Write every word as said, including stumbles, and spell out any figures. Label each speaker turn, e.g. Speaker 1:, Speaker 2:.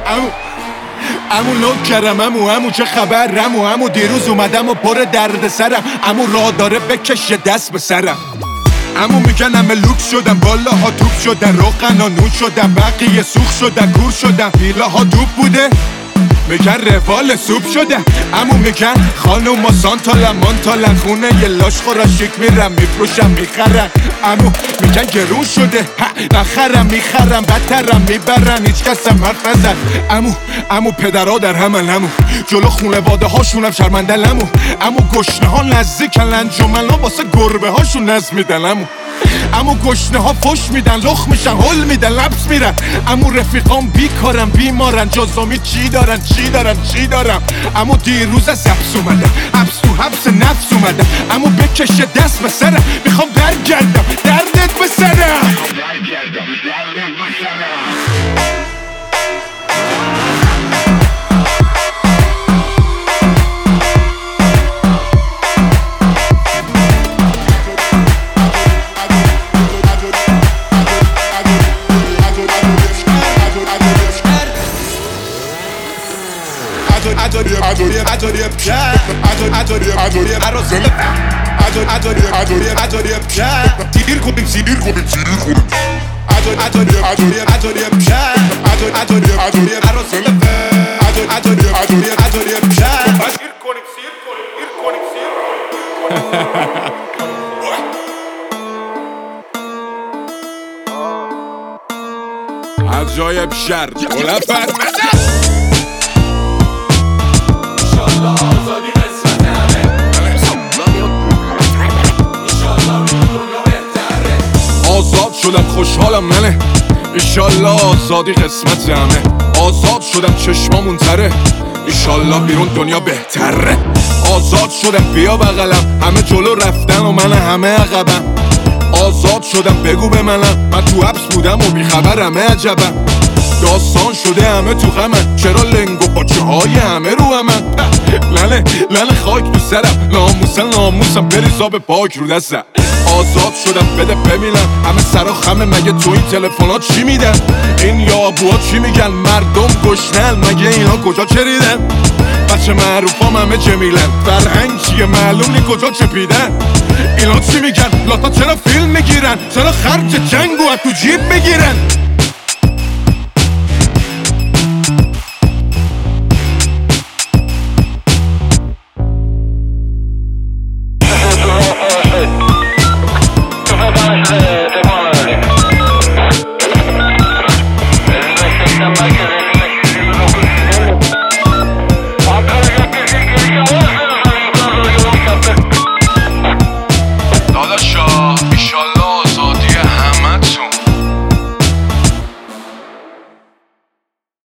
Speaker 1: امو امو نوکرم امو امو چه خبر امو امو دیروز اومدم و پر درد سرم امو راه داره بکشه دست به سرم امو میگن همه لوک شدم بالاها توپ شدن روغنا نون شدم بقیه سوخ شدن کور شدن پیلاها دوب بوده میگن روال سوپ شده امو میگن خانوما سانتالن مانتالن خونه یه لاش خورا شیک میرم میفروشم میخرن امو میگن گرون شده نخرم میخرم بدترم میبرن هیچ کسم حرف نزد امو امو پدرها در همن امو جلو خونواده هاشونم شرمندل امو امو گشنه ها نزدیکن انجمن ها واسه گربه هاشون نظم میدن امو امو گشنه ها فش میدن لخ میشن هل میدن لبس میرن امو رفیقام بیکارن بیمارن جزامی چی دارن چی دارن چی دارم امو دیروز از حبس اومدم حبس تو حبس نفس اومدم امو بکشه دست به سرم میخوام برگردم دردت به سرم
Speaker 2: تیر کنیم سیر کنیم سیر کنیم
Speaker 1: عجایب شر گلفر آزاد شدم خوشحالم ننه ایشالله آزادی قسمت همه آزاد شدم چشمامون تره ایشالله بیرون دنیا بهتره آزاد شدم بیا بغلم همه جلو رفتن و من همه عقبم آزاد شدم بگو به منم من تو حبس بودم و بیخبر همه عجبم داستان شده همه تو غمن چرا لنگ و پاچه های همه رو همن لنه لنه خاک تو سرم ناموسن ناموسم بریزا به پاک رو دستم آزاد شدم بده ببینم همه سر و خمه مگه تو این تلفنات چی میدن این یابوها چی میگن مردم گشنن مگه اینا کجا چریدن بچه معروفام همه جمیلن فرهنگ چیه معلوم نی کجا چپیدن اینا چی میگن لاتا چرا فیلم میگیرن چرا خرج جنگو از تو جیب میگیرن